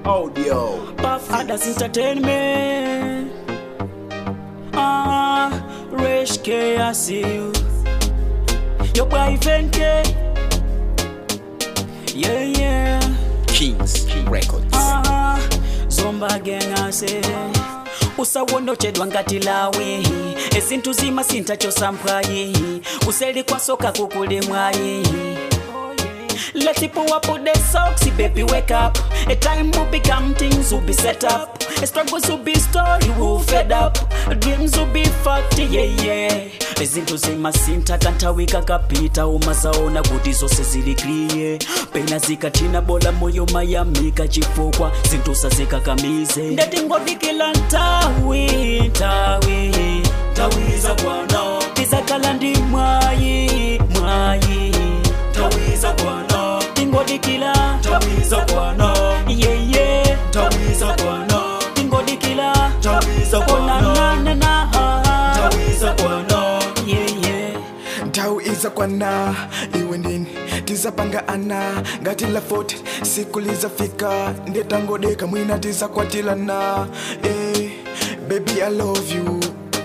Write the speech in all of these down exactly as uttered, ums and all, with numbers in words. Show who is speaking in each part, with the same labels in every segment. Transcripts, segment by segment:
Speaker 1: Audio.
Speaker 2: Puff Others Entertainment. Ah, Resh K, I see you. Your boyfriend K. Yeah, yeah.
Speaker 1: Kings Records.
Speaker 2: Ah, Zomba Gang, I say. Usawondo chedwa ngati lawe ezintu zima sintacho sampwayi useli kwa soka kukuli mwayi. Let it pull up with the socks, baby, wake up. A time will become things will be set up. A struggles will be story, will fed up. Dreams will be fucked, yeah, yeah. Ezinto zima sinta kanta wika kapita umazaona kuti zose zili clear. Pena zikatina bola moyo mayamika chifukwa zinto sazikakamize. Ndati ngodikila ntawi, ntawi, ntawi za bwana. Tizakala ndi mwayi, mwayi, ntawi za bwana. Tingodikila tawiza bwana, yeah yeah. Tawiza bwana, tingodikila tawiza bwana, na na na. Tawiza bwana, yeah yeah.
Speaker 3: Tawiza bwana, iwe ndini tizapanga ana ngati la forty siku lizafika ndetangodeka mwina tizakwatilana. Eh, baby I love you,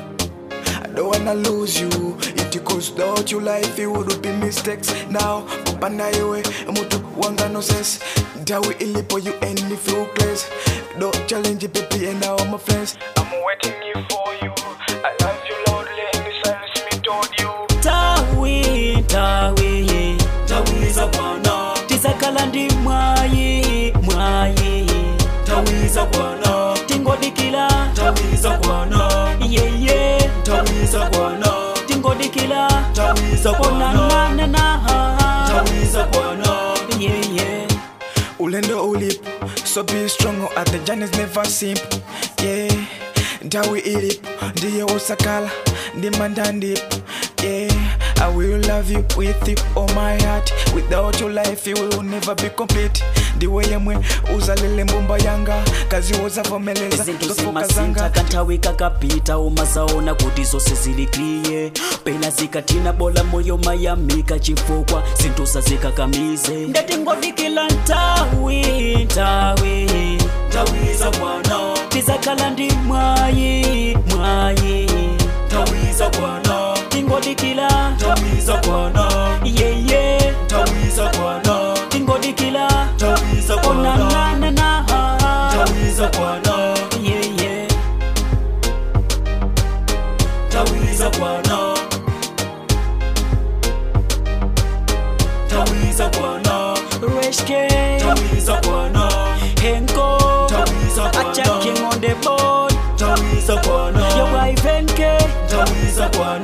Speaker 3: I don't wanna lose you. It goes without you life, it would be mistakes. Now, kupanda yewe, mutu wanga no sense. Dawi ilipo you any few place. Don't challenge it, baby, and now I'm my friends. I'm waiting here for you. I love you, Lord, let me silence me, told you.
Speaker 2: Tawi, tawi, tawi za bwana. Tizakala ndi mwayi, mwayi. Tawi za bwana. Tingodikila tawi za bwana, yeah yeah. Tawi za bwana. Tingodikila tawi za bwana, na na na. Tawi za bwana, yeah yeah.
Speaker 3: Ulendo ulipo, so be strong at the journey's never simple, yeah. Dawi ilipo, ndiye usakala, ndimanda ndipo, yeah. I will love you with you all my heart. Without your life you will never be complete. Ndiwe yemwe uzalele mbumba yanga kazi wozavumeleza
Speaker 2: ezinto zima sinta kantawika kapita umazaona kuti zose zili clear. Pena zikatina bola moyo mayamika chifukwa zinto sazikakamize. Ndati ngodikila ntawi, ntawi, ntawi za bwana. Tizakala ndi mwayi, mwayi, ntawi za bwana. Tingodikila tawi za bwana, yeah yeah. Tawi za bwana. Tingodikila tawi za bwana, na na na. Tawi za bwana, yeah yeah. Tawi za bwana. Tawi za bwana. Resh K. Tawi za bwana. Henko. Tawi za bwana. Acha King on the board. Tawi za bwana. Your wife N K. Tawi za bwana.